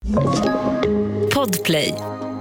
Podplay.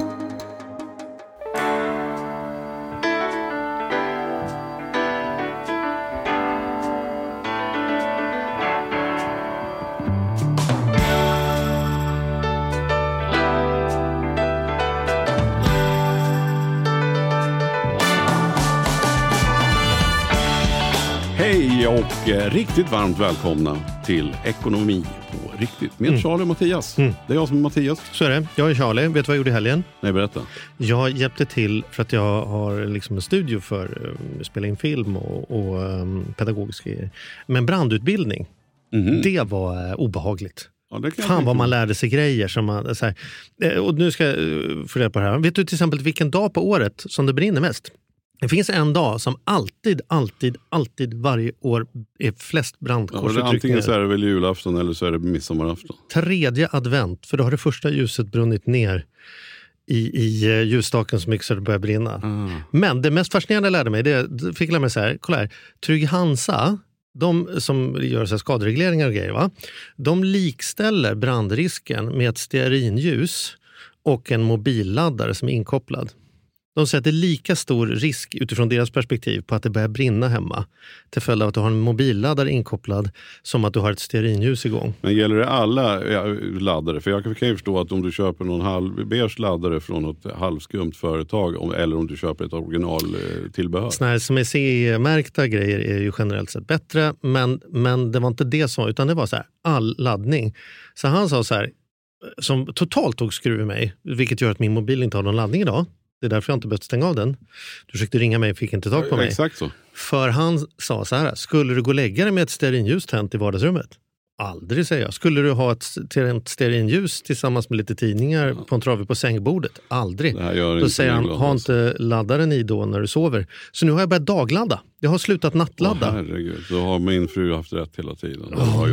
Hej och riktigt varmt välkomna till Ekonomi på riktigt med Charlie och Mattias. Det är jag som är Mattias. Så är det. Jag är Charlie. Vet du vad jag gjorde i helgen? Nej, berätta. Jag hjälpte till för att jag har liksom en studio för att spela in film och pedagogisk grejer. Men brandutbildning, det var obehagligt. Ja, fan vad man lärde sig grejer som man, så här, och nu ska jag fundera på det här. Vet du till exempel vilken dag på året som det brinner mest? Det finns en dag som alltid varje år är flest brandkårsutryckningar. Antingen så är det väl julafton eller så är det midsommarafton. 3:e advent, för då har det första ljuset brunnit ner i ljusstaken så mycket så det börjar brinna. Men det mest fascinerande jag lärde mig, det fick jag lära mig så här, kolla här, Trygg-Hansa, de som gör så här skaderegleringar och grejer, va? De likställer brandrisken med ett stearinljus och en mobilladdare som är inkopplad. De säger att det är lika stor risk utifrån deras perspektiv på att det börjar brinna hemma till följd av att du har en mobilladdare inkopplad som att du har ett stearinljus igång. Men gäller det alla laddare? För jag kan ju förstå att om du köper någon halvbeige laddare från ett halvskumt företag eller om du köper ett originaltillbehör. Såna här som är CE-märkta grejer är ju generellt sett bättre, men det var inte det som, utan det var så här, all laddning. Så han sa så här, som totalt tog skruv i mig, vilket gör att min mobil inte har någon laddning idag. Det är därför jag inte behövt stänga av den. Du försökte ringa mig och fick inte tag på mig. Exakt så. För han sa så här, skulle du gå och lägga dig med ett stearinljus tänt i vardagsrummet? Aldrig, säger jag. Skulle du ha ett stearinljus tillsammans med lite tidningar på en trave på sängbordet? Aldrig. Då säger han, ha inte laddaren i då när du sover. Så nu har jag börjat dagladda. Jag har slutat nattladda. Herregud, då har min fru haft rätt hela tiden.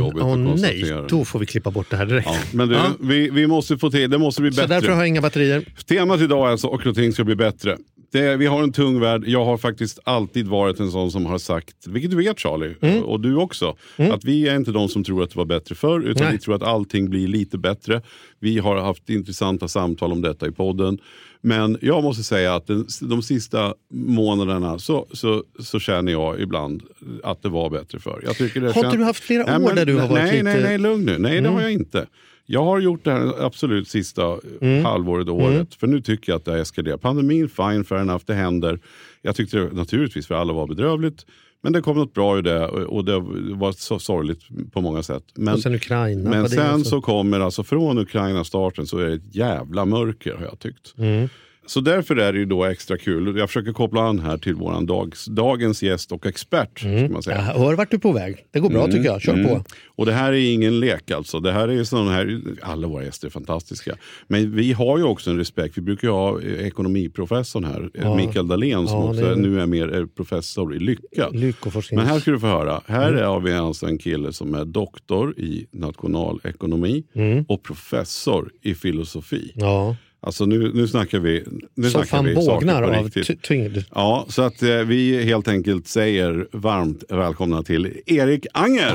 Nej, då får vi klippa bort det här direkt. Ja, men du, vi måste få till, det måste bli bättre. Så därför har jag inga batterier. Temat idag är alltså saker och ting ska bli bättre. Vi har en tung värld. Jag har faktiskt alltid varit en sån som har sagt, vilket du vet Charlie, och du också, att vi är inte de som tror att det var bättre förr, utan vi tror att allting blir lite bättre. Vi har haft intressanta samtal om detta i podden. Men jag måste säga att de sista månaderna så känner jag ibland att det var bättre förr. Jag tycker det har inte du haft flera år där du har varit lite... Nej, lugn nu. Nej, det har jag inte. Jag har gjort det här absolut sista halvåret och året. För nu tycker jag att det eskalerar. Pandemin, fine, fair enough, det händer. Jag tyckte det, naturligtvis för alla var bedrövligt. Men det kom något bra ur det och det var så sorgligt på många sätt. Men, och sen Ukraina. Men sen så kommer alltså från Ukraina-starten så är det ett jävla mörker har jag tyckt. Så därför är det ju då extra kul. Jag försöker koppla an här till våran dagens gäst och expert. Ska man säga. Jag hör vart du är på väg. Det går bra tycker jag. Kör på. Och det här är ingen lek alltså. Det här är sån här, alla våra gäster är fantastiska. Men vi har ju också en respekt. Vi brukar ju ha ekonomiprofessorn här. Mikael Dahlén som också nu är mer professor i lycka. Men här ska du få höra. Här har vi alltså en kille som är doktor i nationalekonomi och professor i filosofi. Ja. Alltså nu snackar vi så fan bågnar av tyngd. Ja, så att vi helt enkelt säger varmt välkomna till Erik Anger.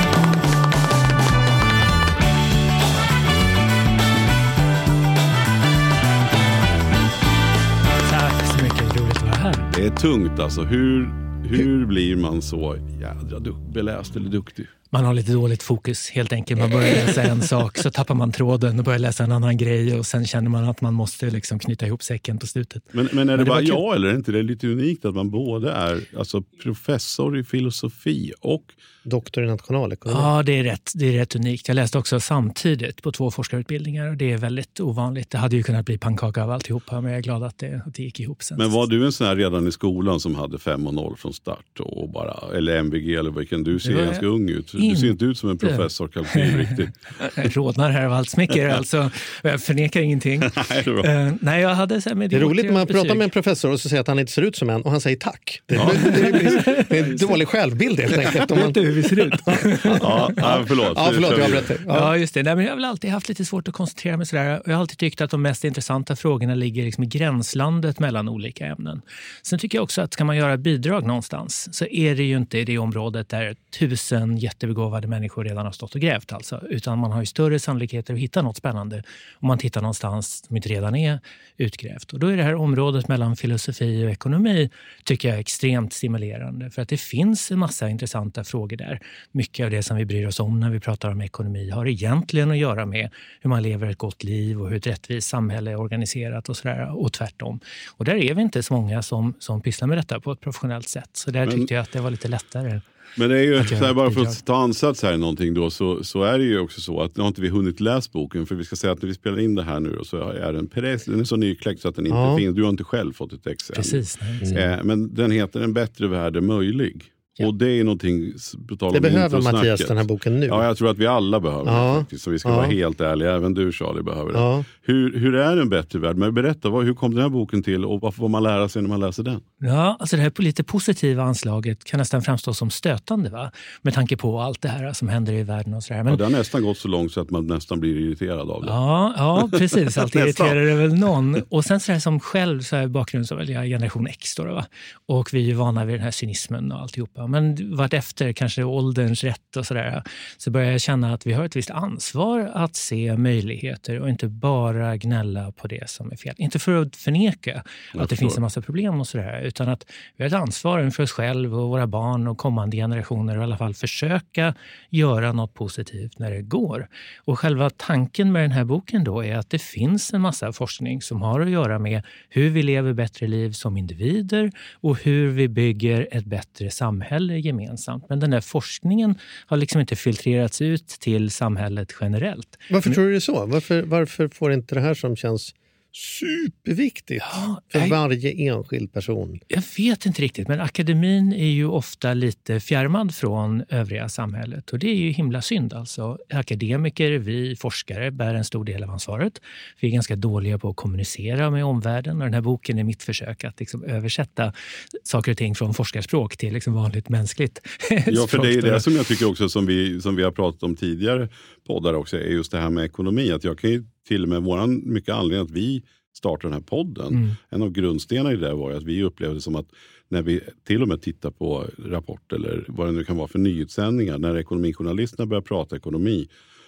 Tack så mycket, roligt att vara här. Det är tungt alltså. Hur blir man så jädra beläst eller duktig? Man har lite dåligt fokus helt enkelt. Man börjar läsa en sak så tappar man tråden och börjar läsa en annan grej och sen känner man att man måste liksom knyta ihop säcken på slutet. Men är det bara jag eller är inte det lite unikt att man både är alltså professor i filosofi och doktor i nationalekonomi? Ja, det är rätt unikt. Jag läste också samtidigt på 2 forskarutbildningar och det är väldigt ovanligt. Det hade ju kunnat bli pannkaka av alltihopa, men jag är glad att det gick ihop sen. Men var du en sån här redan i skolan som hade 5 och 0 från start och bara, eller MVG eller vilken du ser ganska ung ut? Du ser inte ut som en professor kalkyl riktigt. Jag rådnar här av allt smicker, alltså. Jag förnekar ingenting. Nej, jag hade så här med det är roligt när man pratar med en professor och så säger att han inte ser ut som en och han säger tack. Det är en dålig självbild helt enkelt. Vet du hur vi ser ut? Förlåt. Ja, just det. Nej, men jag har väl alltid haft lite svårt att koncentrera mig sådär. Jag har alltid tyckt att de mest intressanta frågorna ligger liksom i gränslandet mellan olika ämnen. Sen tycker jag också att ska man göra bidrag någonstans så är det ju inte i det området där 1000 jättebra superbegåvade människor redan har stått och grävt. Alltså. Utan man har ju större sannolikheter att hitta något spännande om man tittar någonstans som inte redan är utgrävt. Och då är det här området mellan filosofi och ekonomi tycker jag är extremt stimulerande. För att det finns en massa intressanta frågor där. Mycket av det som vi bryr oss om när vi pratar om ekonomi har egentligen att göra med hur man lever ett gott liv och hur ett rättvist samhälle är organiserat och sådär, och tvärtom. Och där är vi inte så många som pysslar med detta på ett professionellt sätt. Så där tyckte jag att det var lite lättare. Men det är ju så här, bara för att ta ansats här i någonting då, så är det ju också så att nu har inte vi hunnit läsa boken, för vi ska säga att när vi spelar in det här nu så är den är så nykläckt så att den inte finns. Du har inte själv fått ett ex än. Precis. Men den heter En bättre värld är möjlig. Ja. Och det är någonting... Det behöver Mattias den här boken nu. Ja, jag tror att vi alla behöver det faktiskt. Så vi ska vara helt ärliga. Även du, Charlie, behöver det. Hur är en bättre värld? Men berätta, hur kom den här boken till och vad får man lära sig när man läser den? Ja, alltså det här lite positiva anslaget kan nästan framstå som stötande, va? Med tanke på allt det här som händer i världen och sådär. Men... Ja, det har nästan gått så långt så att man nästan blir irriterad av det. Ja precis. Allt irriterar det väl någon. Och sen så här som själv så här bakgrund så väljer jag generation X då, va? Och vi är ju vana vid den här cynismen och alltihopa. Men vart efter kanske ålderns rätt och sådär, så börjar jag känna att vi har ett visst ansvar att se möjligheter och inte bara gnälla på det som är fel. Inte för att förneka att det finns en massa problem och sådär, utan att vi har ett ansvar för oss själv och våra barn och kommande generationer och i alla fall försöka göra något positivt när det går. Och själva tanken med den här boken då är att det finns en massa forskning som har att göra med hur vi lever bättre liv som individer och hur vi bygger ett bättre samhälle gemensamt. Men den där forskningen har liksom inte filtrerats ut till samhället generellt. Varför tror du det är så? Varför får inte det här som känns superviktigt för varje enskild person? Jag vet inte riktigt, men akademin är ju ofta lite fjärmad från övriga samhället och det är ju himla synd. Alltså, akademiker, vi forskare bär en stor del av ansvaret. Vi är ganska dåliga på att kommunicera med omvärlden och den här boken är mitt försök att liksom översätta saker och ting från forskarspråk till liksom vanligt mänskligt språk. Ja, för det är det som jag tycker också som vi har pratat om tidigare poddar också, är just det här med ekonomi. Att jag kan ju till och med våran mycket anledning att vi startade den här podden. En av grundstenarna i det var att vi upplevde som att när vi till och med tittar på Rapport eller vad det nu kan vara för nyhetssändningar, när ekonomijournalisterna börjar prata ekonomi,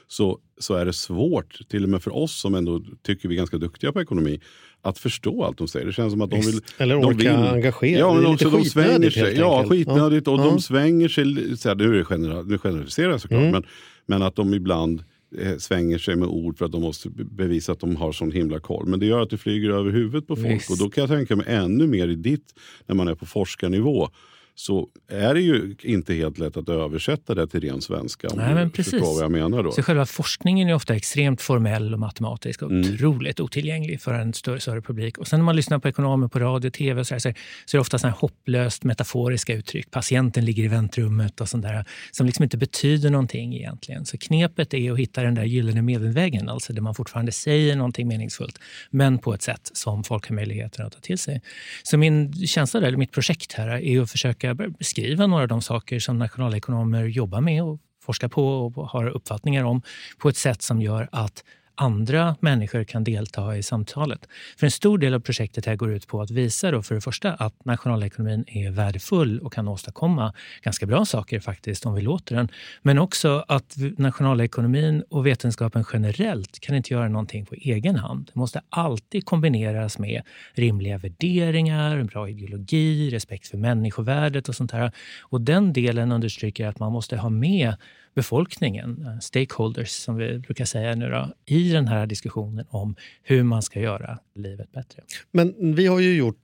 så är det svårt, till och med för oss som ändå tycker vi är ganska duktiga på ekonomi, att förstå allt de säger. Det känns som att de vill... Eller orka engagera. Ja, men också de svänger sig. Ja, skitnödigt. Och de svänger sig, så här, nu generaliserar jag såklart, men att de ibland svänger sig med ord för att de måste bevisa att de har sån himla koll. Men det gör att det flyger över huvudet på folk. Och då kan jag tänka mig ännu mer i ditt, när man är på forskarnivå, så är det ju inte helt lätt att översätta det till ren svenska. Nej, men precis. Vad jag menar då. Så själva forskningen är ofta extremt formell och matematisk och otroligt otillgänglig för en större publik. Och sen när man lyssnar på ekonomer på radio och tv så är det ofta sådana här hopplöst metaforiska uttryck. Patienten ligger i väntrummet och sånt där som liksom inte betyder någonting egentligen. Så knepet är att hitta den där gyllene medelvägen, alltså där man fortfarande säger någonting meningsfullt men på ett sätt som folk har möjligheter att ta till sig. Så min känsla där, eller mitt projekt här, är att försöka beskriva några av de saker som nationalekonomer jobbar med och forskar på och har uppfattningar om på ett sätt som gör att andra människor kan delta i samtalet. För en stor del av projektet här går ut på att visa då för det första att nationalekonomin är värdefull och kan åstadkomma ganska bra saker faktiskt om vi låter den. Men också att nationalekonomin och vetenskapen generellt kan inte göra någonting på egen hand. Det måste alltid kombineras med rimliga värderingar, en bra ideologi, respekt för människovärdet och sånt här. Och den delen understryker att man måste ha med befolkningen, stakeholders som vi brukar säga nu då, i den här diskussionen om hur man ska göra livet bättre. Men vi har ju gjort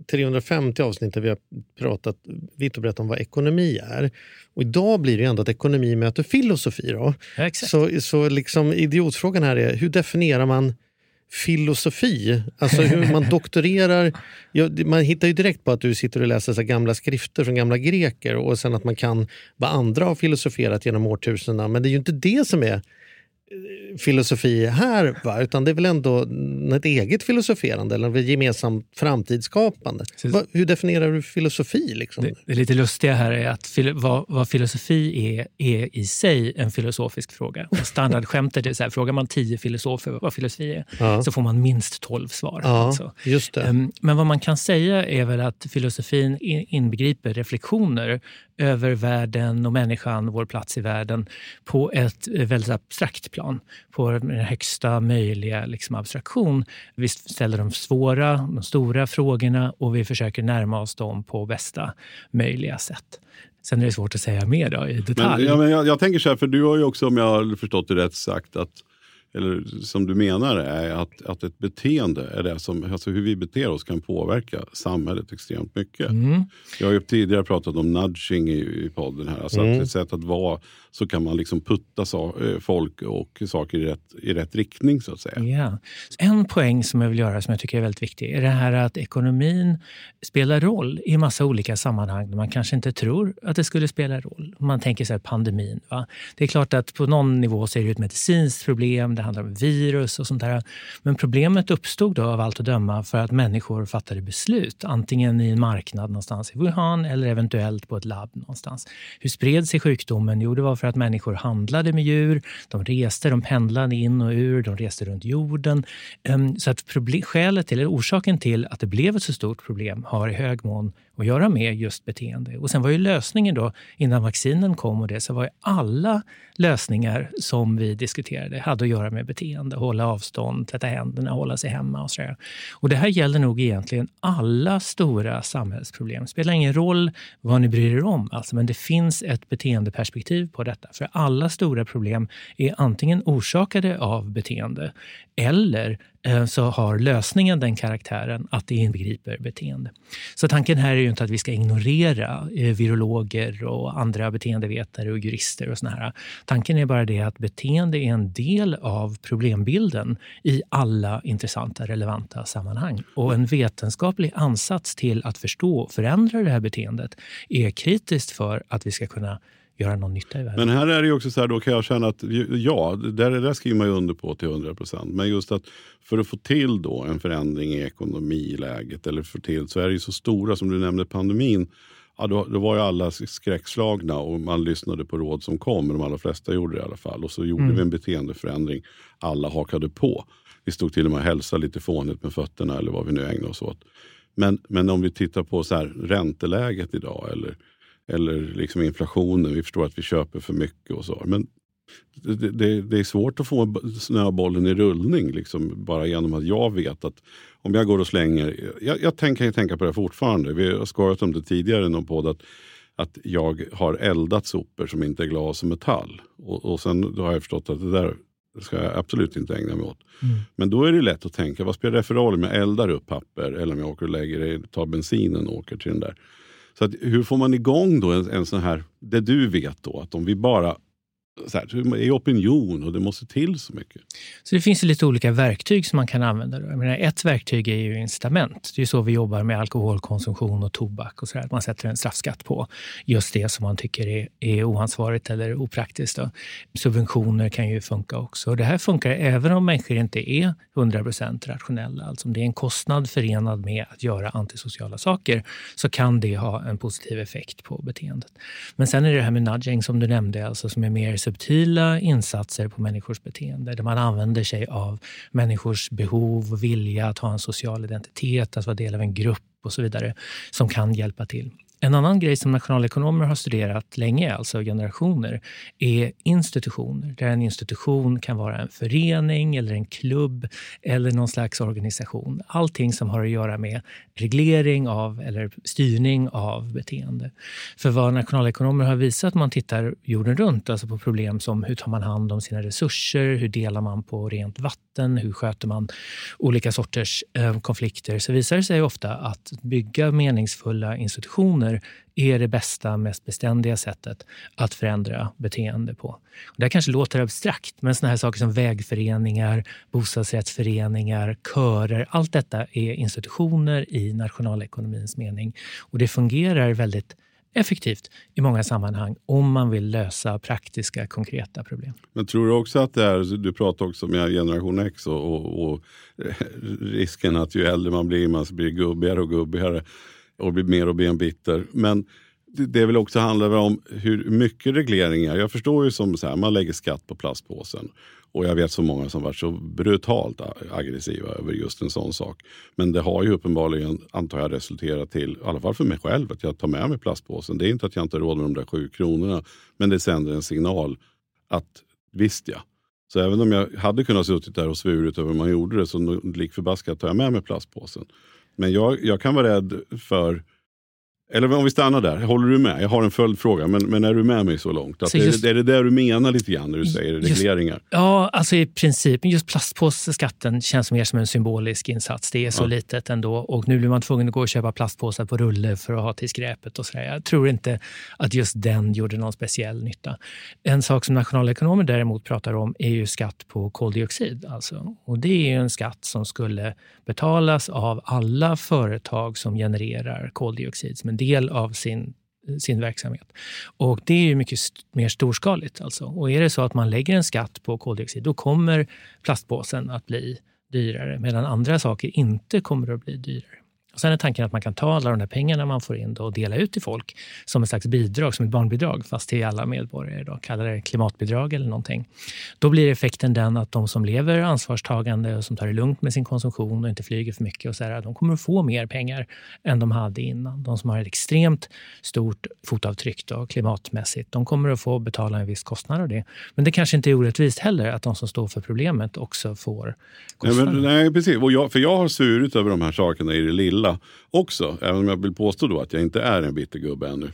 350 avsnitt där vi har pratat vitt och brett om vad ekonomi är. Och idag blir det ju ändå att ekonomi möter filosofi då. Ja, exakt. Så liksom idiotfrågan här är, hur definierar man filosofi? Alltså hur man doktorerar. Man hittar ju direkt på att du sitter och läser så gamla skrifter från gamla greker och sen att man kan vad andra har filosoferat genom årtusendena. Men det är ju inte det som är filosofi här, va? Utan det är väl ändå ett eget filosoferande eller ett gemensamt framtidsskapande. Hur definierar du filosofi? Liksom? Det lite lustiga här är att vad filosofi är i sig en filosofisk fråga. Och standardskämtet är så här, frågar man 10 filosofer vad filosofi är, så får man minst 12 svar. Ja, alltså. Just det. Men vad man kan säga är väl att filosofin inbegriper reflektioner över världen och människan, vår plats i världen, på ett väldigt abstrakt plan. På den högsta möjliga liksom, abstraktion. Vi ställer de stora frågorna och vi försöker närma oss dem på bästa möjliga sätt. Sen är det svårt att säga mer då, i detalj. Men jag tänker så här, för du har ju också, om jag har förstått det rätt, sagt att, eller som du menar är att ett beteende är det som, alltså hur vi beter oss kan påverka samhället extremt mycket. Jag har ju tidigare pratat om nudging i podden här, alltså att ett sätt att vara, så kan man liksom putta folk och saker i rätt riktning så att säga. Ja. En poäng som jag vill göra som jag tycker är väldigt viktig är det här att ekonomin spelar roll i massa olika sammanhang där man kanske inte tror att det skulle spela roll. Man tänker så här pandemin. Va? Det är klart att på någon nivå så är det ett medicinskt problem, det handlar om virus och sånt där. Men problemet uppstod då av allt att döma för att människor fattade beslut. Antingen i en marknad någonstans i Wuhan eller eventuellt på ett labb någonstans. Hur spred sig sjukdomen? Jo, det var för att människor handlade med djur, de pendlade in och ur, de reste runt jorden. Så att orsaken till att det blev ett så stort problem har i hög mån att göra med just beteende. Och sen var ju lösningen då, innan vaccinen kom och det, så var ju alla lösningar som vi diskuterade hade att göra med beteende. Hålla avstånd, tvätta händerna, hålla sig hemma och sådär. Och det här gäller nog egentligen alla stora samhällsproblem. Det spelar ingen roll vad ni bryr er om, alltså, men det finns ett beteendeperspektiv på detta. För alla stora problem är antingen orsakade av beteende eller så har lösningen den karaktären att det inbegriper beteende. Så tanken här är ju inte att vi ska ignorera virologer och andra beteendevetare och jurister och såna här. Tanken är bara det att beteende är en del av problembilden i alla intressanta, relevanta sammanhang. Och en vetenskaplig ansats till att förstå och förändra det här beteendet är kritiskt för att vi ska kunna göra någon nytta i världen. Men här är det ju också så här, då kan jag känna att ja, där skriver man ju under på till 100%. Men just att för att få till då en förändring i ekonomiläget eller få till, så är det ju så stora som du nämnde pandemin. Ja, då var ju alla skräckslagna och man lyssnade på råd som kom. De allra flesta gjorde det i alla fall. Och så gjorde vi en beteendeförändring. Alla hakade på. Vi stod till och med och hälsade lite fånigt med fötterna eller vad vi nu ägnar oss åt. Men om vi tittar på så här, ränteläget idag eller liksom inflationen, vi förstår att vi köper för mycket och så. Men det är svårt att få snöbollen i rullning liksom, bara genom att jag vet att om jag går och slänger, jag tänka på det fortfarande, vi har skojat om det tidigare i någon podd att jag har eldat sopor som inte är glas och metall och sen då har jag förstått att det där ska jag absolut inte ägna mig åt. Men då är det lätt att tänka, vad spelar det för roll om jag eldar upp papper eller om jag åker och tar bensinen och åker till den där. Så att, hur får man igång då en sån här, det du vet då, att om vi bara så här, är opinion och det måste till så mycket. Så det finns ju lite olika verktyg som man kan använda. Jag menar, ett verktyg är ju incitament. Det är ju så vi jobbar med alkoholkonsumtion och tobak och sådär. Man sätter en straffskatt på just det som man tycker är oansvarigt eller opraktiskt. Då. Subventioner kan ju funka också. Och det här funkar även om människor inte är 100% rationella. Alltså om det är en kostnad förenad med att göra antisociala saker så kan det ha en positiv effekt på beteendet. Men sen är det här med nudging som du nämnde, alltså som är mer subtila insatser på människors beteende där man använder sig av människors behov och vilja att ha en social identitet, att vara del av en grupp och så vidare som kan hjälpa till. En annan grej som nationalekonomer har studerat länge, alltså generationer, är institutioner. Där en institution kan vara en förening eller en klubb eller någon slags organisation. Allting som har att göra med reglering av eller styrning av beteende. För vad nationalekonomer har visat när man tittar jorden runt, alltså på problem som hur tar man hand om sina resurser, hur delar man på rent vatten, hur sköter man olika sorters konflikter, så visar det sig ofta att bygga meningsfulla institutioner är det bästa, mest beständiga sättet att förändra beteende på. Och det här kanske låter abstrakt, men såna här saker som vägföreningar, bostadsrättsföreningar, körer, allt detta är institutioner i nationalekonomins mening. Och det fungerar väldigt effektivt i många sammanhang om man vill lösa praktiska, konkreta problem. Men tror du också att det är, du pratar också med generation X och risken att ju äldre man blir gubbigare och gubbigare och blir mer och benbitter. Men det vill också handla om hur mycket regleringar. Jag förstår ju som så här, man lägger skatt på plastpåsen. Och jag vet så många som varit så brutalt aggressiva över just en sån sak. Men det har ju uppenbarligen, antar jag, resulterat till, i alla fall för mig själv, att jag tar med mig plastpåsen. Det är inte att jag inte råd med de där 7 kronorna. Men det sänder en signal att visst ja. Så även om jag hade kunnat suttit där och svurit över hur man gjorde det, så likförbaskat tar jag med mig plastpåsen. Men jag kan vara rädd för... Eller om vi stannar där, håller du med? Jag har en följdfråga, men är du med mig så långt? Att är det där du menar lite grann när du säger regleringar? Ja, alltså i princip. Just plastpåseskatten känns mer som en symbolisk insats. Det är så litet ändå. Och nu blir man tvungen att gå och köpa plastpåsar på rulle för att ha till skräpet och sådär. Jag tror inte att just den gjorde någon speciell nytta. En sak som nationalekonomer däremot pratar om är ju skatt på koldioxid. Alltså. Och det är ju en skatt som skulle betalas av alla företag som genererar koldioxid som en del av sin verksamhet. Och det är ju mycket mer storskaligt alltså. Och är det så att man lägger en skatt på koldioxid, då kommer plastpåsen att bli dyrare, medan andra saker inte kommer att bli dyrare. Och sen är tanken att man kan ta alla de där pengarna man får in då och dela ut till folk som ett slags bidrag, som ett barnbidrag, fast till alla medborgare då, kallar det klimatbidrag eller någonting. Då blir effekten den att de som lever ansvarstagande och som tar det lugnt med sin konsumtion och inte flyger för mycket och så här, de kommer att få mer pengar än de hade innan. De som har ett extremt stort fotavtryck då, klimatmässigt, de kommer att få betala en viss kostnad av det. Men det kanske inte är orättvist heller att de som står för problemet också får kostnader. Nej, precis. Och för jag har svurit över de här sakerna i det lilla också, även om jag vill påstå då att jag inte är en bittergubbe ännu,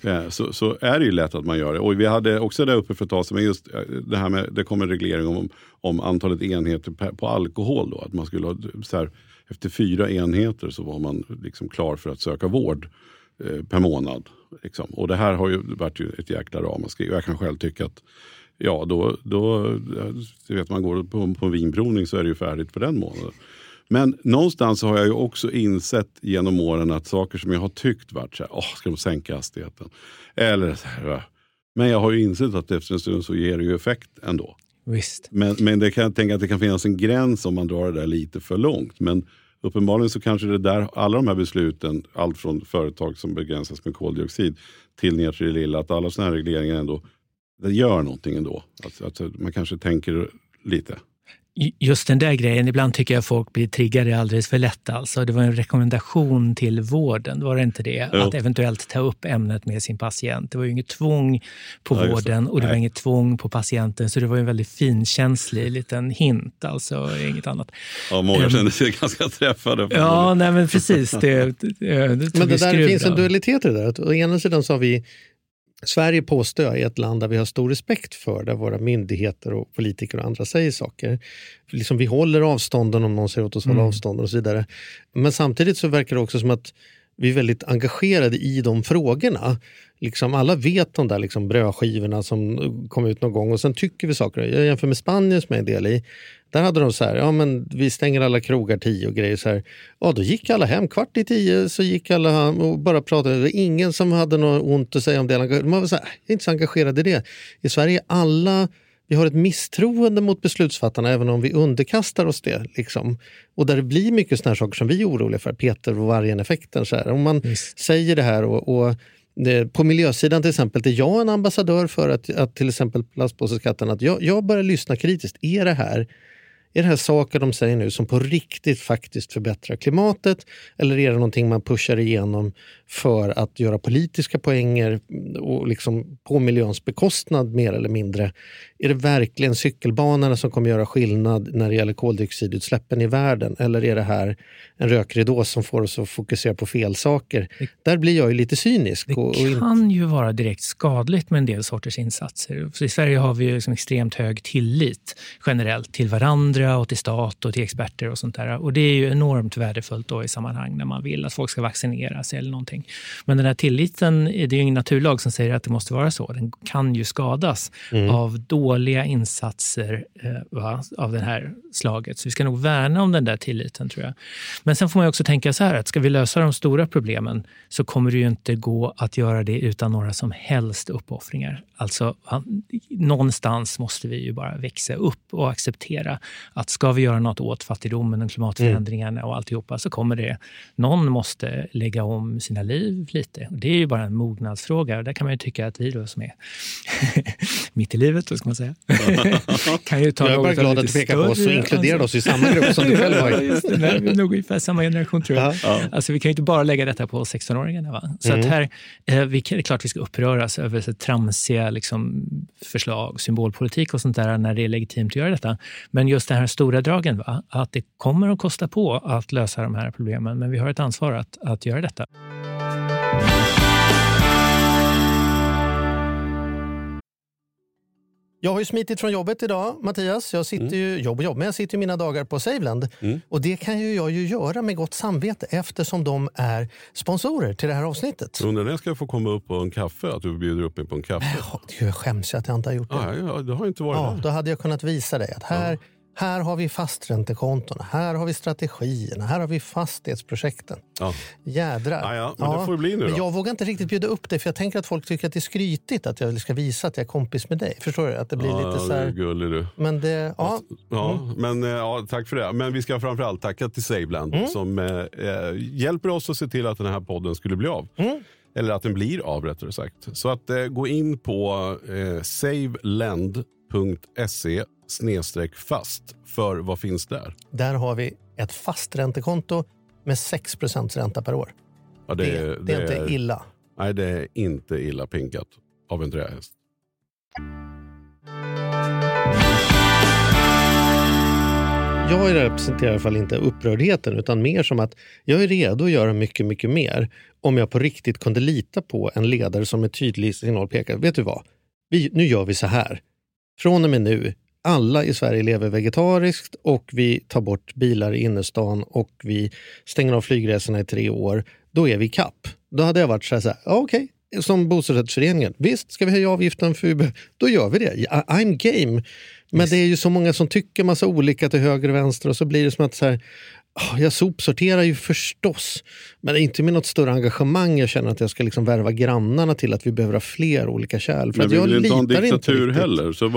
så är det ju lätt att man gör det. Och vi hade också där uppe för ett tag sedan, men just det här med, det kommer reglering om antalet enheter på alkohol då, att man skulle ha så här, efter 4 enheter så var man liksom klar för att söka vård per månad. Liksom. Och det här har ju varit ju ett jäkla ramaskri. Jag kan själv tycka att ja, då vet man går på en vinprovning så är det ju färdigt på den månaden. Men någonstans har jag ju också insett genom åren att saker som jag har tyckt varit så här, ska de sänka hastigheten? Eller så här, men jag har ju insett att efter en stund så ger det ju effekt ändå. Visst. Men det kan jag tänka att det kan finnas en gräns om man drar det där lite för långt. Men uppenbarligen så kanske det där, alla de här besluten, allt från företag som begränsas med koldioxid till ner till det lilla, att alla sådana här regleringar ändå, det gör någonting ändå. Att man kanske tänker lite. Just den där grejen, ibland tycker jag folk blir triggade alldeles för lätt. Alltså. Det var en rekommendation till vården, var det inte det? Jo. Att eventuellt ta upp ämnet med sin patient. Det var ju inget tvång på vården och det var inget tvång på patienten. Så det var en väldigt finkänslig liten hint, alltså inget annat. Ja, många kände sig ganska träffade. Ja, nej men precis. Men det där finns en dualitet i det där. Å ena sidan så har vi Sverige påstår jag är ett land där vi har stor respekt för, där våra myndigheter och politiker och andra säger saker. Liksom vi håller avstånden om någon säger åt oss hålla avstånden och så vidare. Men samtidigt så verkar det också som att vi är väldigt engagerade i de frågorna. Liksom alla vet de där liksom brödskivorna som kom ut någon gång och sen tycker vi saker. Jag jämför med Spanien som är en del i. Där hade de så här, ja men vi stänger alla krogar 10 och grejer så här. Ja, då gick alla hem 9:15 så gick alla och bara pratade. Det var ingen som hade något ont att säga om det. Man var så här, jag är inte så engagerad i det. I Sverige vi har ett misstroende mot beslutsfattarna även om vi underkastar oss det. Liksom. Och där det blir mycket sådana här saker som vi är oroliga för, Peter och vargen-effekten. Så här. Om man säger det här och på miljösidan till exempel, är jag en ambassadör för att till exempel plastpåseskatten, att jag börjar lyssna kritiskt. Är det här saker de säger nu som på riktigt faktiskt förbättrar klimatet, eller är det någonting man pushar igenom för att göra politiska poänger och liksom på miljöns bekostnad mer eller mindre? Är det verkligen cykelbanorna som kommer göra skillnad när det gäller koldioxidutsläppen i världen, eller är det här en rökridå som får oss att fokusera på fel saker? Där blir jag ju lite cynisk. Det kan ju vara direkt skadligt med en del sorters insatser. Så i Sverige har vi ju liksom extremt hög tillit generellt till varandra andra och till stat och till experter och sånt där. Och det är ju enormt värdefullt då i sammanhang när man vill att folk ska vaccinera sig eller någonting. Men den här tilliten, det är ju ingen naturlag som säger att det måste vara så. Den kan ju skadas av dåliga insatser av det här slaget. Så vi ska nog värna om den där tilliten, tror jag. Men sen får man ju också tänka så här, att ska vi lösa de stora problemen så kommer det ju inte gå att göra det utan några som helst uppoffringar. Alltså någonstans måste vi ju bara växa upp och acceptera att ska vi göra något åt fattigdomen och klimatförändringarna och alltihopa, så kommer någon måste lägga om sina liv lite. Och det är ju bara en mognadsfråga, och där kan man ju tycka att vi då som är mitt i livet, vad ska man säga, kan ju ta. Jag är bara glad att du pekar på oss och inkluderar oss i samma grupp som du själv har. Vi är nog ungefär samma generation, tror jag. Alltså vi kan ju inte bara lägga detta på 16-åringarna, va? Så att här, det är klart vi ska uppröras över så tramsiga liksom, förslag, symbolpolitik och sånt där när det är legitimt att göra detta. Men just den här stora dragen, va? Att det kommer att kosta på att lösa de här problemen, men vi har ett ansvar att göra detta. Jag har ju smitit från jobbet idag, Mattias. Jag sitter ju, men jag sitter ju mina dagar på Saveland. Och det kan ju jag ju göra med gott samvete eftersom de är sponsorer till det här avsnittet. Undrar när jag ska få komma upp på en kaffe, att du bjuder upp mig på en kaffe? Jag skäms att jag inte har gjort det. Ja, det har inte varit då hade jag kunnat visa dig att här har vi fasträntekontona, här har vi strategierna, här har vi fastighetsprojekten. Jädrar. Men det får det bli nu då. Men jag vågar inte riktigt bjuda upp det, för jag tänker att folk tycker att det är skrytigt att jag ska visa att jag är kompis med dig. Förstår du? Att det blir lite så här... gullig du. Men det... Tack för det. Men vi ska framförallt tacka till Saveland som hjälper oss att se till att den här podden skulle bli av. Eller att den blir av, rättare sagt. Så att gå in på saveland.se/fast för vad finns där? Där har vi ett fast räntekonto med 6% ränta per år. Ja, det är inte illa. Nej, det är inte illa pinkat av en trähäst. Jag representerar i alla fall inte upprördheten, utan mer som att jag är redo att göra mycket, mycket mer om jag på riktigt kunde lita på en ledare som är tydlig signalpekare. Vet du vad? Nu gör vi så här. Från och med nu, alla i Sverige lever vegetariskt och vi tar bort bilar i innerstan och vi stänger av flygresorna i 3 år. Då är vi kapp. Då hade jag varit så här, okej. Som bostadsrättsföreningen. Visst, ska vi höja avgiften för då gör vi det. I'm game. Men det är ju så många som tycker massa olika till höger och vänster, och så blir det som att så här, jag sopsorterar ju förstås, men inte med något större engagemang. Jag känner att jag ska liksom värva grannarna till att vi behöver ha fler olika kärl. För men att vi jag vill inte ha en litar diktatur inte heller. Så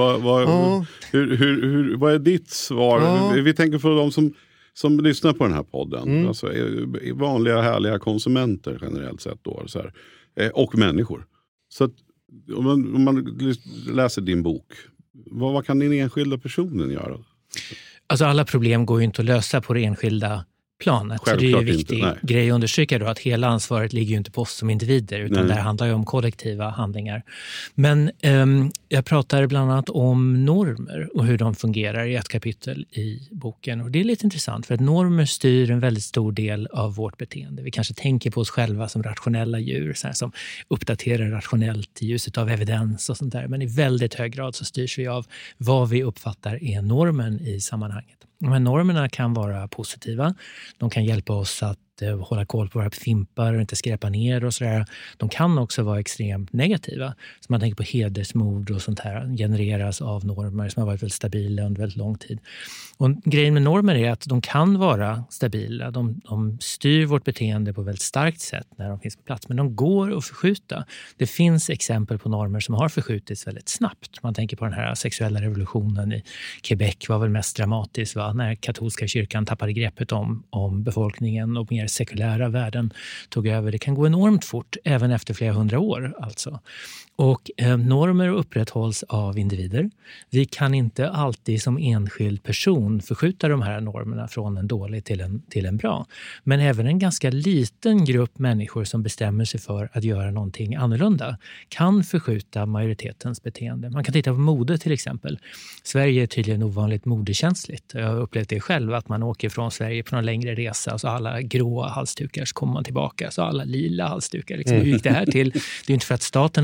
vad är ditt svar? Vi tänker för de som lyssnar på den här podden. Alltså, vanliga härliga konsumenter generellt sett då, så här. Och människor. Så att, om man läser din bok, vad kan den enskilda personen göra? Alltså alla problem går ju inte att lösa på det enskilda planet. Så det är ju en viktig grej att understryka då, att hela ansvaret ligger ju inte på oss som individer, utan det handlar ju om kollektiva handlingar. Men jag pratar bland annat om normer och hur de fungerar i ett kapitel i boken. Och det är lite intressant, för att normer styr en väldigt stor del av vårt beteende. Vi kanske tänker på oss själva som rationella djur, så här, som uppdaterar rationellt i ljuset av evidens och sånt där. Men i väldigt hög grad så styrs vi av vad vi uppfattar är normen i sammanhanget. De här normerna kan vara positiva. De kan hjälpa oss att hålla koll på våra fimpar och inte skräpa ner och sådär. De kan också vara extremt negativa. Så man tänker på hedersmord och sånt här genereras av normer som har varit väldigt stabila under väldigt lång tid. Och grejen med normer är att de kan vara stabila. De styr vårt beteende på väldigt starkt sätt när de finns på plats. Men de går att förskjuta. Det finns exempel på normer som har förskjutits väldigt snabbt. Man tänker på den här sexuella revolutionen i Quebec var väl mest dramatiskt, va? När katolska kyrkan tappade greppet om befolkningen och mer sekulära värden tog över. Det kan gå enormt fort, även efter flera 100 år alltså. Och normer upprätthålls av individer. Vi kan inte alltid som enskild person förskjuta de här normerna från en dålig till en bra. Men även en ganska liten grupp människor som bestämmer sig för att göra någonting annorlunda kan förskjuta majoritetens beteende. Man kan titta på mode till exempel. Sverige är tydligen ovanligt modekänsligt. Jag har upplevt det själv, att man åker från Sverige på någon längre resa, så alla gråa halsdukar, så kommer man tillbaka, så alla lila halsdukar. Liksom. Hur gick det här till? Det är inte för att staten har sagt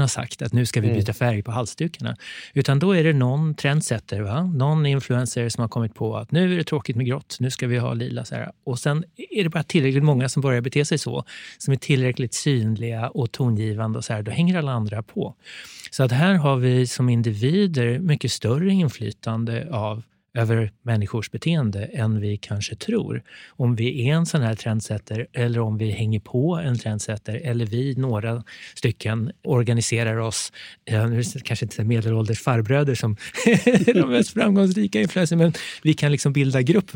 att nu ska vi byta färg på halsdukarna. Utan då är det någon trendsetter, någon influencer som har kommit på att nu är det tråkigt med grått, nu ska vi ha lila. Så här. Och sen är det bara tillräckligt många som börjar bete sig så, som är tillräckligt synliga och tongivande och så här, då hänger alla andra på. Så att här har vi som individer mycket större inflytande över människors beteende än vi kanske tror. Om vi är en sån här trendsetter eller om vi hänger på en trendsetter eller vi, några stycken, organiserar oss. Nu är det kanske inte medelålders farbröder som är de mest framgångsrika influencer, men vi kan liksom bilda grupp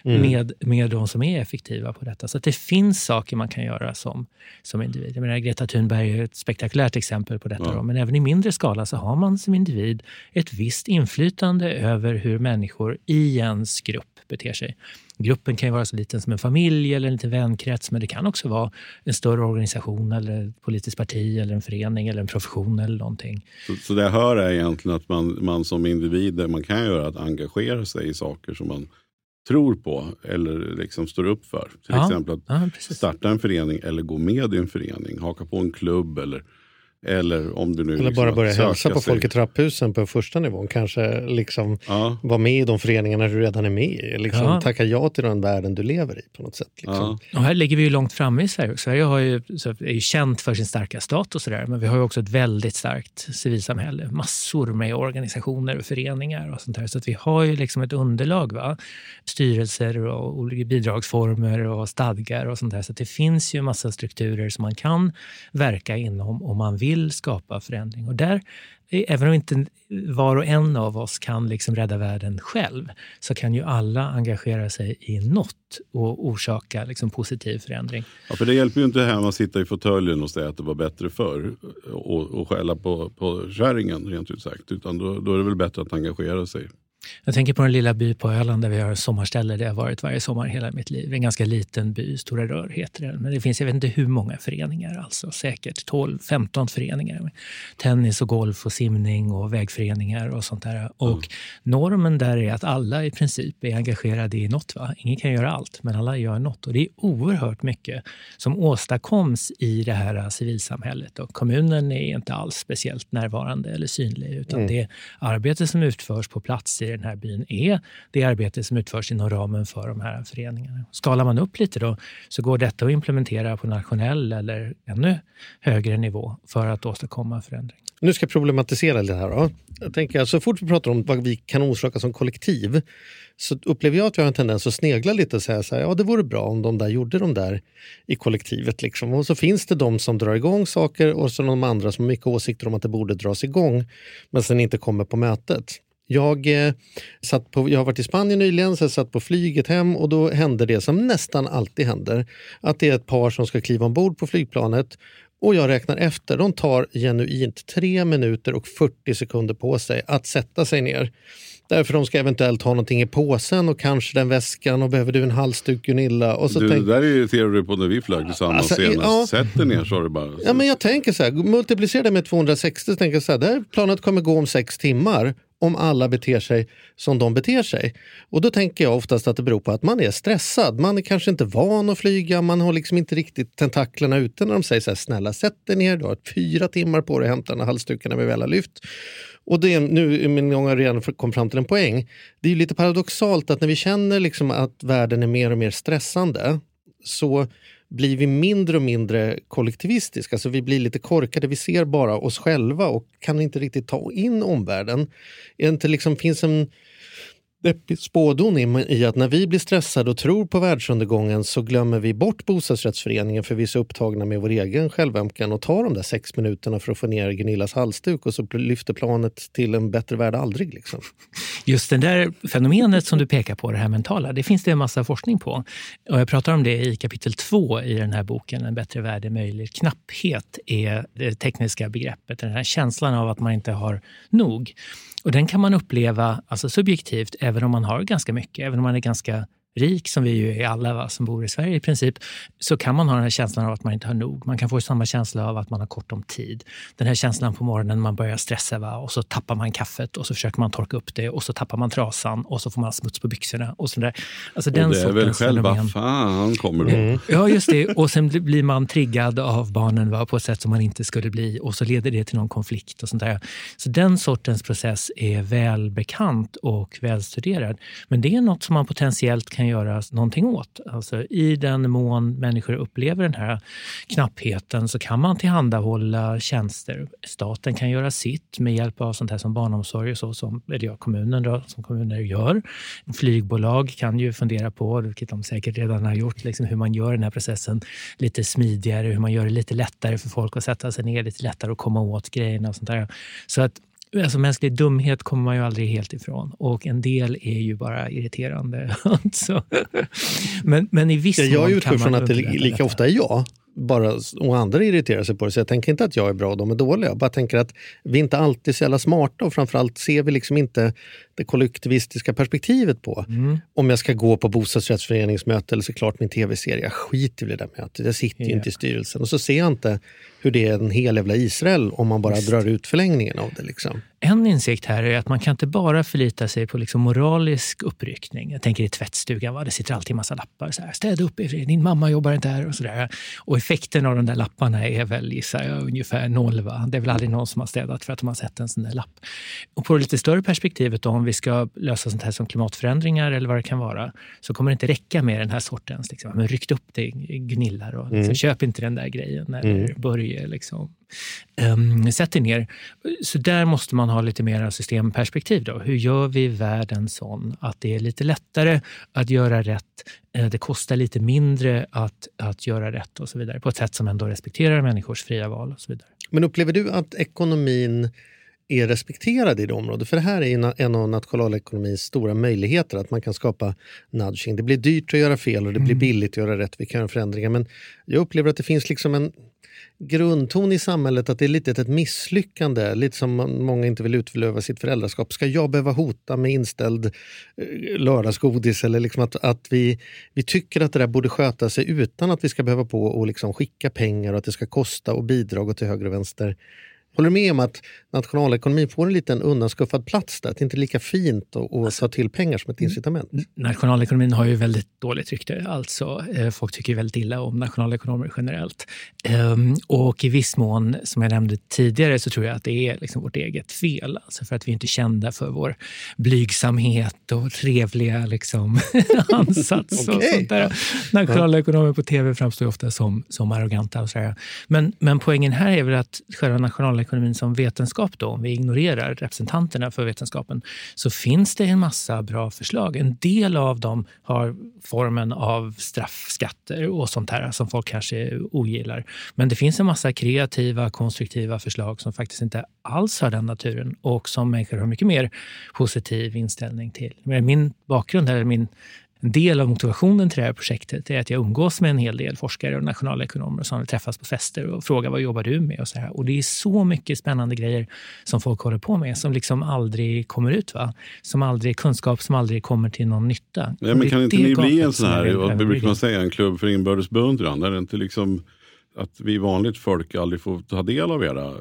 med de som är effektiva på detta. Så att det finns saker man kan göra som individ. Jag menar, Greta Thunberg är ett spektakulärt exempel på detta. Då, men även i mindre skala så har man som individ ett visst inflytande över hur människor i ens grupp beter sig. Gruppen kan ju vara så liten som en familj eller en liten vänkrets, men det kan också vara en större organisation eller ett politiskt parti eller en förening eller en profession eller någonting. Så det jag hör är egentligen att man som individ, man kan göra att engagera sig i saker som man tror på eller liksom står upp för. Till exempel att starta en förening eller gå med i en förening, haka på en klubb eller om du nu eller liksom bara börja hälsa på folk i trapphusen på första nivån. Kanske liksom vara med i de föreningarna du redan är med i. Liksom tacka ja till den världen du lever i på något sätt. Liksom. Och här ligger vi ju långt framme i Sverige. Sverige är ju känt för sin starka stat och sådär. Men vi har ju också ett väldigt starkt civilsamhälle. Massor med organisationer och föreningar och sånt där. Så att vi har ju liksom ett underlag, styrelser och olika bidragsformer och stadgar och sånt där. Så att det finns ju massa strukturer som man kan verka inom om man vill skapa förändring. Och där, även om inte var och en av oss kan liksom rädda världen själv, så kan ju alla engagera sig i något och orsaka liksom positiv förändring. Ja, för det hjälper ju inte här att sitta i fåtöljen och säga att det var bättre förr och skälla på kärringen rent ut sagt, utan då är det väl bättre att engagera sig. Jag tänker på en lilla by på Öland där vi har sommarställe. Det har varit varje sommar hela mitt liv. Det är en ganska liten by, Stora Rör heter den. Men det finns, jag vet inte hur många föreningar, alltså säkert 12-15 föreningar. Tennis och golf och simning och vägföreningar och sånt där. Och normen där är att alla i princip är engagerade i något. Ingen kan göra allt, men alla gör något. Och det är oerhört mycket som åstadkoms i det här civilsamhället. Och kommunen är inte alls speciellt närvarande eller synlig, utan det arbete som utförs på plats i den här byn är det arbete som utförs inom ramen för de här föreningarna. Skalar man upp lite då, så går detta att implementera på nationell eller ännu högre nivå för att åstadkomma förändring. Nu ska jag problematisera det här då. Jag tänker, så fort vi pratar om vad vi kan orsaka som kollektiv, så upplever jag att jag har en tendens att snegla lite och säga så här, ja, det vore bra om de där gjorde de där i kollektivet liksom. Och så finns det de som drar igång saker och så de andra som har mycket åsikter om att det borde dras igång men sen inte kommer på mötet. Jag har varit i Spanien nyligen, så jag satt på flyget hem och då hände det som nästan alltid händer. Att det är ett par som ska kliva ombord på flygplanet och jag räknar efter. De tar genuint 3 minuter och 40 sekunder på sig att sätta sig ner. Därför de ska eventuellt ha någonting i påsen och kanske den väskan och behöver du en halsduk, Gunilla. Och så det där irriterar du på när vi flög tillsammans senast. Ja. Sätt dig ner, så det bara. Ja, men jag tänker så här, multiplicera det med 260 så tänker jag så här, det här planet kommer gå om 6 timmar om alla beter sig som de beter sig. Och då tänker jag oftast att det beror på att man är stressad. Man är kanske inte van att flyga, man har liksom inte riktigt tentaklerna ute när de säger så här, snälla sätt dig ner, du har 4 timmar på dig att hämta den här halsduken när vi väl har lyft. Och det är, nu min gång redan kom fram till en poäng. Det är ju lite paradoxalt att när vi känner liksom att världen är mer och mer stressande, så blir vi mindre och mindre kollektivistiska. Alltså vi blir lite korkade, vi ser bara oss själva och kan inte riktigt ta in omvärlden. Inte liksom, finns en spådom i att när vi blir stressade och tror på världsundergången så glömmer vi bort bostadsrättsföreningen för vi är så upptagna med vår egen självömkan och tar de där 6 minuterna för att få ner Gunillas halsduk och så lyfter planet till en bättre värld aldrig. Liksom. Just det där fenomenet som du pekar på, det här mentala, det finns det en massa forskning på. Och jag pratar om det i kapitel 2 i den här boken, En bättre värld är möjlig. Knapphet är det tekniska begreppet, den här känslan av att man inte har nog. Och den kan man uppleva alltså subjektivt även om man har ganska mycket, även om man är ganska rik, som vi ju är alla som bor i Sverige i princip, så kan man ha den här känslan av att man inte har nog. Man kan få samma känsla av att man har kort om tid. Den här känslan på morgonen man börjar stressa, och så tappar man kaffet och så försöker man torka upp det och så tappar man trasan och så får man smuts på byxorna och sådär. Alltså och den det är väl själva fan kommer då. Ja, just det. Och sen blir man triggad av barnen på ett sätt som man inte skulle bli, och så leder det till någon konflikt och sånt där. Så den sortens process är välbekant och välstuderad. Men det är något som man potentiellt kan göra någonting åt. Alltså i den mån människor upplever den här knappheten så kan man tillhandahålla tjänster. Staten kan göra sitt med hjälp av sånt här som barnomsorg och så, som kommunen då, som kommuner gör. Flygbolag kan ju fundera på, vilket de säkert redan har gjort, liksom hur man gör den här processen lite smidigare, hur man gör det lite lättare för folk att sätta sig ner, lite lättare att komma åt grejerna och sånt där. Så att alltså, mänsklig dumhet kommer man ju aldrig helt ifrån. Och en del är ju bara irriterande. Alltså. Men i viss mån jag utgår kan man från att det lika ofta är jag. Bara, och andra irriterar sig på det. Så jag tänker inte att jag är bra och de är dåliga. Jag bara tänker att vi inte alltid är så jävla smarta. Och framförallt ser vi liksom inte det kollektivistiska perspektivet på. Om jag ska gå på bostadsrättsföreningsmöte eller såklart min tv-serie. Jag skiter i det där mötet. Jag sitter ju inte i styrelsen. Och så ser jag inte hur det är en hel jävla Israel om man bara drar ut förlängningen av det. Liksom. En insikt här är att man kan inte bara förlita sig på liksom moralisk uppryckning. Jag tänker i tvättstugan, det sitter alltid en massa lappar. Så här, städa upp, din mamma jobbar inte här och sådär. Och effekten av de där lapparna är väl ungefär 0. Va? Det är väl aldrig någon som har städat för att de har sett en sån där lapp. Och på det lite större perspektivet då, om vi ska lösa sånt här som klimatförändringar eller vad det kan vara, så kommer det inte räcka med den här sortens. Liksom, men ryckt upp det gnillar och liksom, köp inte den där grejen eller börja liksom. Sätter ner. Så där måste man ha lite mer systemperspektiv då. Hur gör vi världen sån att det är lite lättare att göra rätt, det kostar lite mindre att göra rätt och så vidare, på ett sätt som ändå respekterar människors fria val och så vidare. Men upplever du att ekonomin är respekterad i det området? För det här är en av nationalekonomins stora möjligheter, att man kan skapa nudging. Det blir dyrt att göra fel och det blir billigt att göra rätt. Vi kan göra förändringar, men jag upplever att det finns liksom en grundton i samhället att det är lite ett misslyckande, lite som många inte vill utlöva sitt föräldraskap. Ska jag behöva hota med inställd lördagsgodis, eller liksom att vi tycker att det där borde sköta sig utan att vi ska behöva på och liksom skicka pengar och att det ska kosta och bidrag till höger och vänster. Håller du med om att nationalekonomin får en liten undanskuffad plats där? Att det inte är lika fint att ta till pengar som ett incitament? Nationalekonomin har ju väldigt dåligt rykte. Alltså, folk tycker väldigt illa om nationalekonomer generellt. Och i viss mån, som jag nämnde tidigare, så tror jag att det är liksom vårt eget fel. Alltså för att vi inte är kända för vår blygsamhet och trevliga liksom, ansats. Och sånt där. Nationalekonomer på tv framstår ofta som arroganta. Och så men poängen här är väl att själva nationalekonomin som vetenskap då, om vi ignorerar representanterna för vetenskapen, så finns det en massa bra förslag. En del av dem har formen av straffskatter och sånt här som folk kanske ogillar. Men det finns en massa kreativa, konstruktiva förslag som faktiskt inte alls har den naturen och som människor har mycket mer positiv inställning till. Men min bakgrund här, en del av motivationen till det här projektet är att jag umgås med en hel del forskare och nationalekonomer som träffas på fester och frågar vad jobbar du med och så här. Och det är så mycket spännande grejer som folk håller på med som liksom aldrig kommer ut, va? Kunskap som aldrig kommer till någon nytta. Ja, men kan inte ni bli en sån här, vad brukar man säga, en klubb för inbördes beundran, där det inte liksom att vi vanligt folk aldrig får ta del av era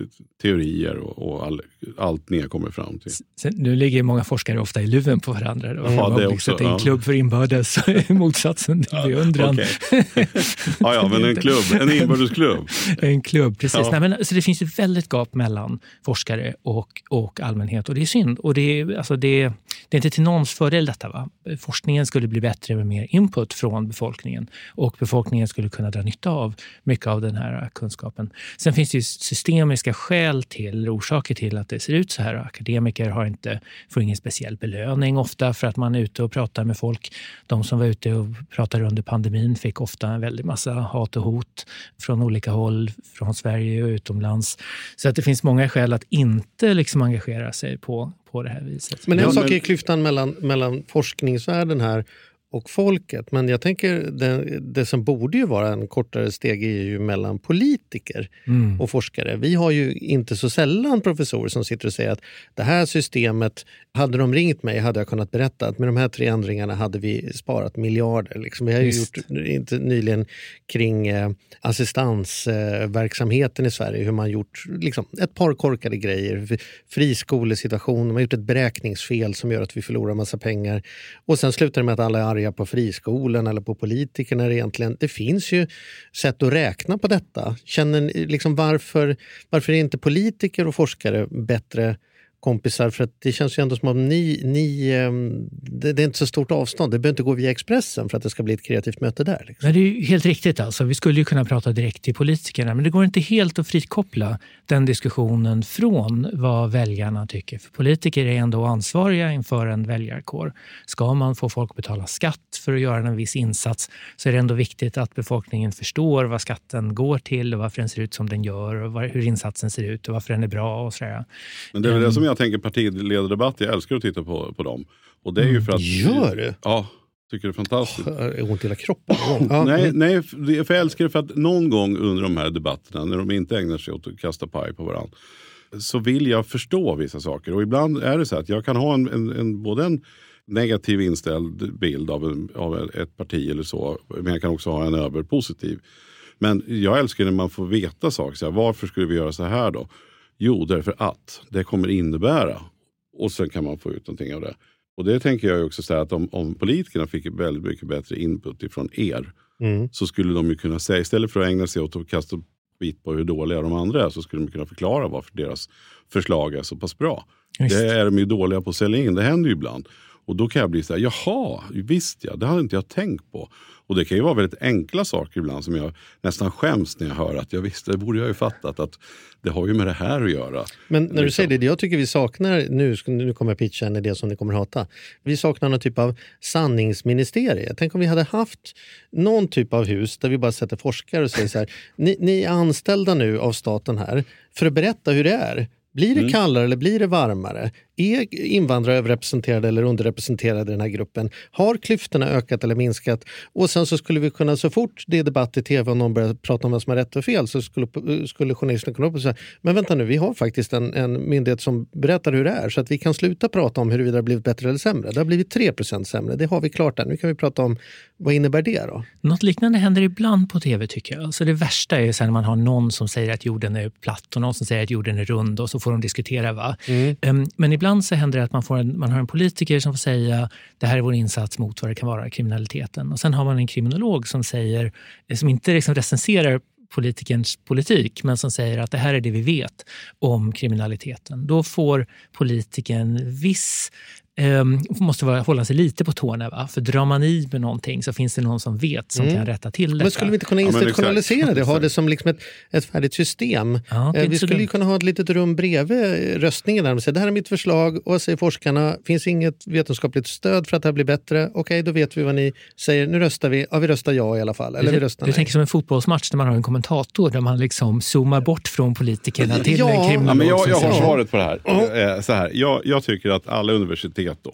teorier och allt ni kommer fram till. Nu ligger många forskare ofta i luven på varandra. Då. Ja, det också. En klubb för inbördes motsatsen till beundran. Okay. Men en inbördesklubb. En klubb, precis. Ja. Nej, men, alltså, det finns ju väldigt gap mellan forskare och allmänhet, och det är synd. Och det är inte till någons fördel detta, va? Forskningen skulle bli bättre med mer input från befolkningen, och befolkningen skulle kunna dra nytta av mycket av den här kunskapen. Sen finns det ju systemiska skäl till, orsaker till att det ser ut så här. Akademiker får ingen speciell belöning ofta för att man är ute och pratar med folk. De som var ute och pratade under pandemin fick ofta en väldig massa hat och hot från olika håll, från Sverige och utomlands. Så att det finns många skäl att inte liksom engagera sig på det här viset. Men en sak är klyftan mellan forskningsvärlden här och folket. Men jag tänker det som borde ju vara en kortare steg är ju mellan politiker och forskare. Vi har ju inte så sällan professorer som sitter och säger att det här systemet, hade de ringt mig hade jag kunnat berätta att med de här 3 ändringarna hade vi sparat miljarder. Liksom. Vi har ju gjort inte nyligen kring assistansverksamheten i Sverige, hur man gjort liksom, ett par korkade grejer, friskolesituation, man har gjort ett beräkningsfel som gör att vi förlorar massa pengar och sen slutar det med att alla är arga på friskolan eller på politikerna egentligen. Det finns ju sätt att räkna på detta. Känner liksom varför är inte politiker och forskare bättre kompisar? För att det känns ju ändå som om det är inte så stort avstånd. Det behöver inte gå via Expressen för att det ska bli ett kreativt möte där. Liksom. Men det är ju helt riktigt alltså. Vi skulle ju kunna prata direkt till politikerna, men det går inte helt att frikoppla den diskussionen från vad väljarna tycker. För politiker är ändå ansvariga inför en väljarkår. Ska man få folk att betala skatt för att göra en viss insats så är det ändå viktigt att befolkningen förstår vad skatten går till och varför den ser ut som den gör och hur insatsen ser ut och varför den är bra och sådär. Men det är väl det som jag tänker partiledardebatt, jag älskar att titta på dem. Och det är ju för att... Gör du? Ja, tycker det är fantastiskt. Ont i hela kroppen. Nej, för jag älskar det för att någon gång under de här debatterna, när de inte ägnar sig åt att kasta paj på varandra, så vill jag förstå vissa saker. Och ibland är det så att jag kan ha både en negativ inställd bild av ett parti eller så, men jag kan också ha en överpositiv. Men jag älskar när man får veta saker. Så här, varför skulle vi göra så här då? Jo, därför att det kommer innebära. Och sen kan man få ut någonting av det. Och det tänker jag också säga att om politikerna fick väldigt mycket bättre input ifrån er, så skulle de ju kunna säga, istället för att ägna sig åt att kasta bit på hur dåliga de andra är, så skulle de kunna förklara varför deras förslag är så pass bra. Just. Det är de ju dåliga på att sälja in, det händer ju ibland. Och då kan jag bli så här, jaha, visst ja, det hade inte jag tänkt på. Och det kan ju vara väldigt enkla saker ibland som jag nästan skäms när jag hör att jag visste, det borde jag ju fattat att det har ju med det här att göra. Men när du säger det, jag tycker vi saknar, nu kommer jag pitcha en idé som ni kommer hata. Vi saknar någon typ av sanningsministerie. Tänk om vi hade haft någon typ av hus där vi bara sätter forskare och säger så här, ni är anställda nu av staten här för att berätta hur det är. Blir det kallare eller blir det varmare? Är invandrare överrepresenterade eller underrepresenterade i den här gruppen? Har klyftorna ökat eller minskat? Och sen så skulle vi kunna, så fort det är debatt i tv och någon börjar prata om vad som är rätt och fel, så skulle journalisterna kunna upp och säga, men vänta nu, vi har faktiskt en myndighet som berättar hur det är, så att vi kan sluta prata om huruvida det har blivit bättre eller sämre. Det har blivit 3% sämre, det har vi klart där. Nu kan vi prata om, vad innebär det då? Något liknande händer ibland på tv tycker jag. Alltså det värsta är ju sen när man har någon som säger att jorden är platt och någon som säger att jorden är rund och så får de diskutera va. Men ibland så händer det att man har en politiker som får säga det här är vår insats mot vad det kan vara kriminaliteten. Och sen har man en kriminolog som säger, som inte liksom recenserar politikerns politik, men som säger att det här är det vi vet om kriminaliteten. Då får politikern måste hålla sig lite på tårna, va? För drar man i med någonting så finns det någon som vet som kan rätta till det. Men skulle vi inte kunna institutionalisera det? Ha det som liksom ett färdigt system? Ja, vi skulle ju kunna ha ett litet rum bredvid röstningen där de säger, det här är mitt förslag och vad säger forskarna? Finns inget vetenskapligt stöd för att det här blir bättre? Okej, då vet vi vad ni säger. Nu röstar vi. Ja, vi röstar ja i alla fall. Eller vi röstar nej. Du tänker som en fotbollsmatch där man har en kommentator där man liksom zoomar bort från politikerna till en kriminolog. Ja, men jag har svaret på det här. Så här. Jag tycker att alla universitet då,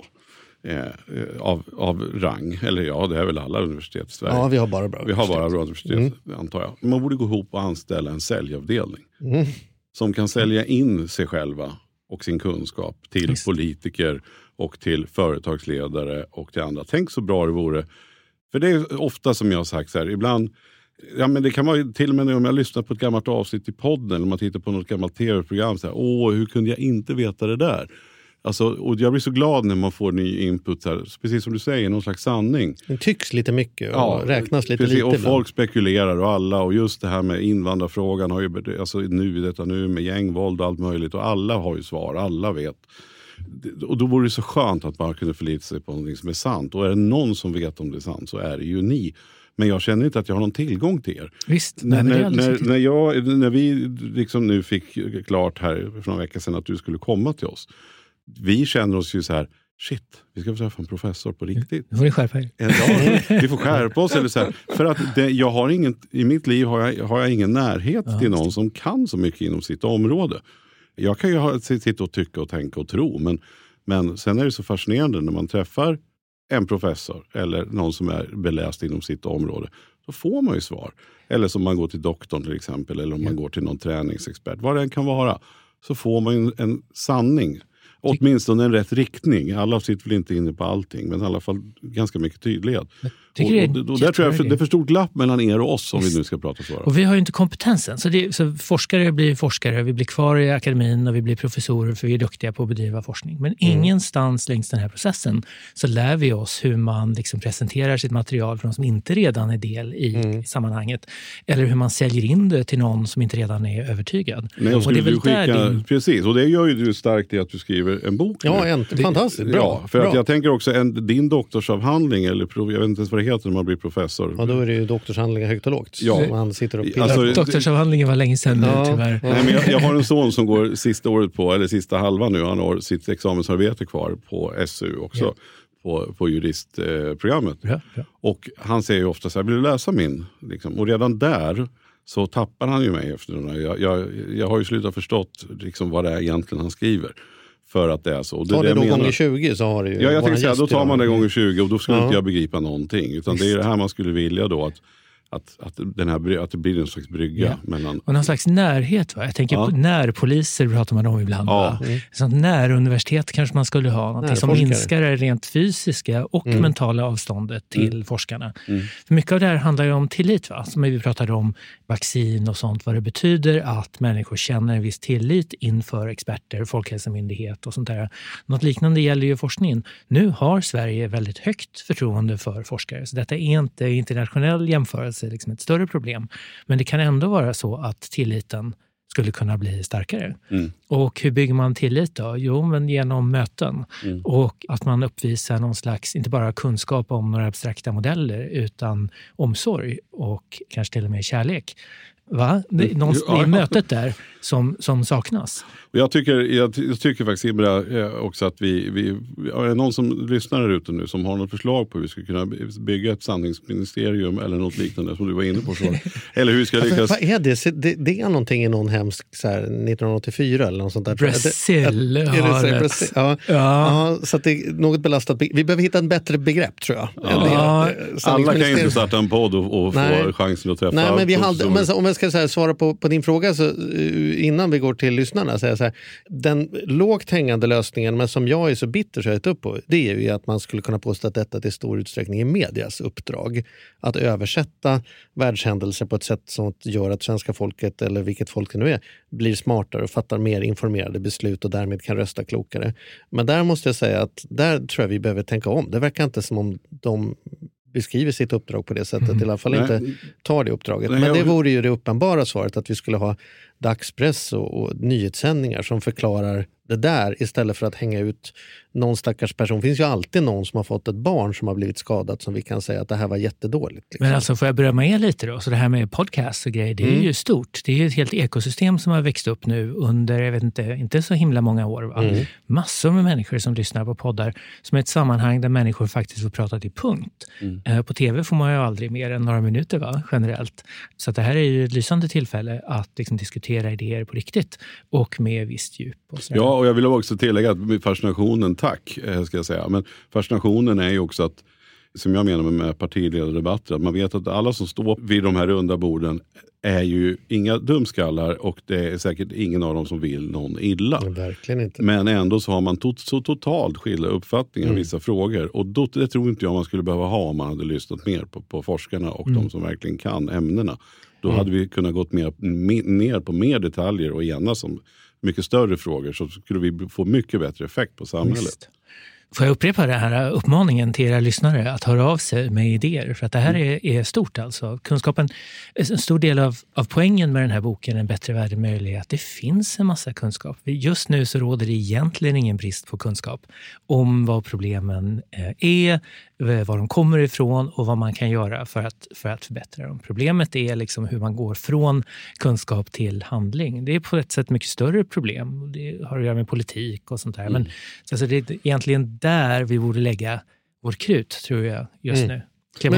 av rang, eller ja, det är väl alla universitet i Sverige. Ja, vi har bara bra universitet, antar jag. Man borde gå ihop och anställa en säljavdelning som kan sälja in sig själva och sin kunskap till politiker och till företagsledare och till andra. Tänk så bra det vore. För det är ofta som jag har sagt så här, ibland, ja men det kan vara till och med om jag lyssnar på ett gammalt avsnitt i podden eller man tittar på något gammalt tv-program så här, hur kunde jag inte veta det där? Alltså, och jag blir så glad när man får ny input här, precis som du säger, någon slags sanning. Det tycks lite mycket och räknas lite lite. Och folk spekulerar och alla, och just det här med invandrarfrågan har ju, alltså nu med gängvåld och allt möjligt, och alla har ju svar, alla vet. Och då vore det så skönt att man kunde förlita sig på någonting som är sant. Och är det någon som vet om det är sant så är det ju ni. Men jag känner inte att jag har någon tillgång till er. Visst. När vi liksom nu fick klart här för några veckor sedan att du skulle komma till oss. Vi känner oss ju så här, shit, vi ska få träffa en professor på riktigt. Nu får ni skärpa er. Vi får skärpa oss. Eller så här, för att jag har i mitt liv har jag ingen närhet till någon som kan så mycket inom sitt område. Jag kan ju sitta och tycka och tänka och tro. Men sen är det så fascinerande när man träffar en professor eller någon som är beläst inom sitt område, då får man ju svar. Eller som man går till doktorn till exempel, eller om man går till någon träningsexpert. Vad det än kan vara, så får man en sanning. Åtminstone en rätt riktning. Alla sitter väl inte inne på allting, men i alla fall ganska mycket tydlighet. Och där tror jag det är för stort glapp mellan er och oss om vi nu ska prata så. Och vi har ju inte kompetensen. Så forskare blir forskare, vi blir kvar i akademin och vi blir professorer för vi är duktiga på att bedriva forskning. Men ingenstans längs den här processen så lär vi oss hur man liksom presenterar sitt material för de som inte redan är del i sammanhanget. Eller hur man säljer in det till någon som inte redan är övertygad. Nej, och det är väl precis, och det gör ju du starkt i att du skriver en bok. Ja, fantastiskt. Bra. Ja, för att jag tänker också, din doktorsavhandling, eller jag vet inte ens vad det heter när man blir professor. Ja, då är det ju doktorsavhandlingar högt och lågt. Ja. Man sitter och pillar. Doktorsavhandlingen var länge sedan nu, tyvärr. Nej, men jag har en son som går sista året på, eller sista halvan nu, han har sitt examensarbete kvar på SU också. På juristprogrammet. Och han säger ju ofta så här, vill du läsa min? Liksom. Och redan där så tappar han ju mig efter den här. Jag har ju slutat förstått liksom vad det är egentligen han skriver. För att det är så. Ta det då gånger 20 så har det ju... Ja, jag tänkte säga, då tar man det gånger 20 och då skulle inte jag begripa någonting. Utan det är det här man skulle vilja då, att det blir en slags brygga mellan... Och någon slags närhet, va? Jag tänker på närpoliser pratar man om ibland. Ja. Sånt näruniversitet kanske man skulle ha. Någonting som minskar det rent fysiska och mentala avståndet till forskarna. För mycket av det här handlar ju om tillit, va? Som vi pratade om vaccin och sånt. Vad det betyder att människor känner en viss tillit inför experter, folkhälsomyndighet och sånt där. Något liknande gäller ju forskningen. Nu har Sverige väldigt högt förtroende för forskare. Så detta är inte internationell jämförelse liksom ett större problem. Men det kan ändå vara så att tilliten skulle kunna bli starkare. Och hur bygger man tillit då? Jo, men genom möten. Och att man uppvisar någon slags, inte bara kunskap om några abstrakta modeller, utan omsorg och kanske till och med kärlek. Va? Det är mötet där som saknas. Och jag tycker faktiskt, Imra, också att vi är någon som lyssnar här ute nu som har något förslag på hur vi ska kunna bygga ett sanningsministerium eller något liknande som du var inne på. Eller hur ska lyckas... Vad är det? Det är någonting i någon hemsk så här, 1984 eller något sånt där. Brasil har det. Ja, så att det är något belastat. Vi behöver hitta ett bättre begrepp, tror jag. Alla kan inte starta en podd och få chansen att träffa. Nej, men om jag ska så här, svara på din fråga så, innan vi går till lyssnarna, så här, den lågt hängande lösningen, men som jag är så bitter så höjt upp på, det är ju att man skulle kunna påstå att detta till stor utsträckning är medias uppdrag. Att översätta världshändelser på ett sätt som gör att svenska folket, eller vilket folk det nu är, blir smartare och fattar mer informerade beslut och därmed kan rösta klokare. Men där måste jag säga att där tror jag vi behöver tänka om. Det verkar inte som om de beskriver sitt uppdrag på det sättet, i alla fall inte tar det uppdraget. Men det vore ju det uppenbara svaret, att vi skulle ha dagspress och nyhetssändningar som förklarar det där istället för att hänga ut någon stackars person. Det finns ju alltid någon som har fått ett barn som har blivit skadat som vi kan säga att det här var jättedåligt. Liksom. Men alltså får jag berömma er lite då? Så det här med podcast och grejer, det är ju stort. Det är ju ett helt ekosystem som har växt upp nu under, jag vet inte så himla många år. Va? Massor med människor som lyssnar på poddar som är ett sammanhang där människor faktiskt får prata till punkt. På tv får man ju aldrig mer än några minuter, va? Generellt. Så att det här är ju ett lysande tillfälle att liksom diskutera idéer på riktigt och med visst djup. Och och jag vill också tillägga att fascinationen, tack ska jag säga, men fascinationen är ju också att, som jag menar med partiledardebatter, att man vet att alla som står vid de här runda borden är ju inga dumskallar och det är säkert ingen av dem som vill någon illa. Verkligen inte. Men ändå så har man så totalt skilda uppfattningar i vissa frågor, och det tror inte jag man skulle behöva ha om man hade lyssnat mer på forskarna och de som verkligen kan ämnena. Då hade vi kunnat gått ner på mer detaljer och enas om mycket större frågor, så skulle vi få mycket bättre effekt på samhället. Just. Får jag upprepa den här uppmaningen till era lyssnare att höra av sig med idéer? För att det här är stort alltså. Kunskapen, en stor del av poängen med den här boken, En bättre värld är möjlig, att det finns en massa kunskap. Just nu så råder det egentligen ingen brist på kunskap om vad problemen är, var de kommer ifrån och vad man kan göra för att förbättra dem. Problemet är liksom hur man går från kunskap till handling. Det är på ett sätt mycket större problem. Det har att göra med politik och sånt där. Men alltså, det är egentligen där vi borde lägga vårt krut, tror jag, just nu.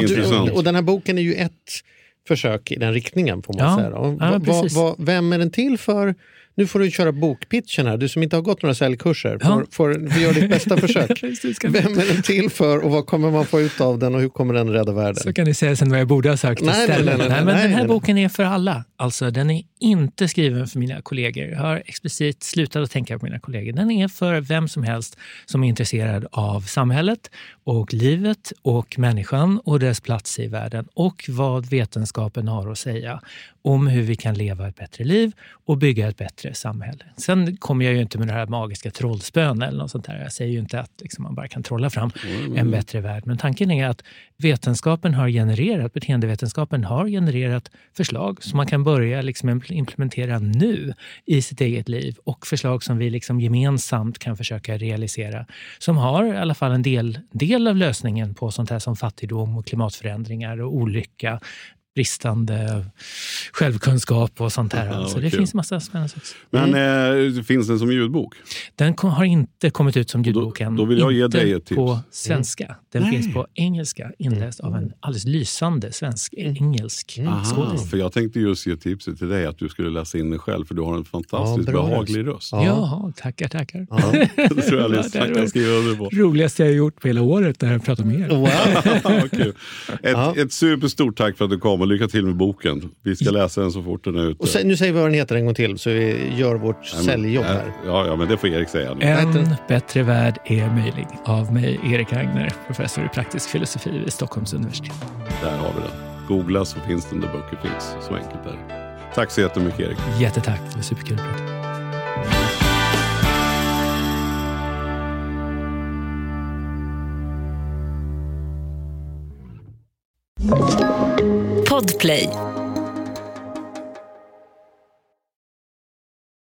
Och den här boken är ju ett försök i den riktningen, får man säga. Vem är den till för? Nu får du köra bokpitchen här. Du som inte har gått några säljkurser får göra ditt bästa försök. Vem är den till för och vad kommer man få ut av den och hur kommer den rädda världen? Så kan ni säga sen vad jag borde ha sagt istället. Nej, men den här boken är för alla. Alltså, den är inte skriven för mina kollegor. Jag har explicit slutat att tänka på mina kollegor. Den är för vem som helst som är intresserad av samhället och livet och människan och dess plats i världen och vad vetenskapen har att säga om hur vi kan leva ett bättre liv och bygga ett bättre samhälle. Sen kommer jag ju inte med det här magiska trollspön eller något sånt där. Jag säger ju inte att liksom, man bara kan trolla fram en bättre värld. Men tanken är att beteendevetenskapen har genererat förslag som man kan börja liksom implementera nu i sitt eget liv och förslag som vi liksom gemensamt kan försöka realisera som har i alla fall en del av lösningen på sånt här som fattigdom och klimatförändringar och olycka, bristande självkunskap och sånt här. Alltså det finns massa spännande saker. Men finns den som ljudbok? Den har inte kommit ut som ljudbok än. Då vill jag ge dig ett tips. På svenska. Den finns på engelska, inläst av en alldeles lysande svensk-engelsk skådis. För jag tänkte just ge tipset till dig att du skulle läsa in den själv, för du har en fantastiskt behaglig röst. Ja, tackar. Ja, det tror jag kan skriva under på. Roligaste jag har gjort på hela året när jag pratar med er. Wow. Kul. Ett superstort tack för att du kom och lycka till med boken. Vi ska läsa den så fort den är ute. Och nu säger vi vad den heter en gång till så vi gör vårt säljjobb här. Ja, men det får Erik säga nu. En bättre värld är möjlig av mig, Erik Agner, professor i praktisk filosofi vid Stockholms universitet. Där har vi den. Googla så finns den där böcker finns. Så enkelt är det. Tack så jättemycket, Erik. Jättetack, det var superkul att prata. Podplay.